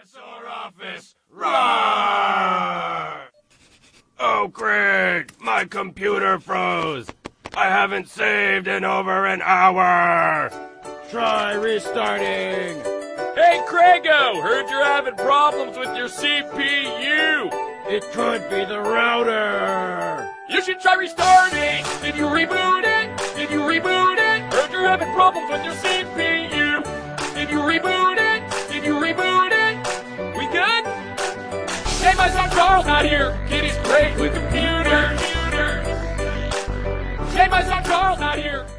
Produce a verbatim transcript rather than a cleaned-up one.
Dinosaur office, roar! Oh, Craig, my computer froze. I haven't saved in over an hour. Try restarting. Hey, Craigo, heard you're having problems with your C P U. It could be the router. You should try restarting. Did you reboot it? Did you reboot it? Heard you're having problems with your C P U. Did you reboot it? Did you reboot it? We good? Hey, my son Charles not here. Kitty's great with computer. Hey, my son Charles not here.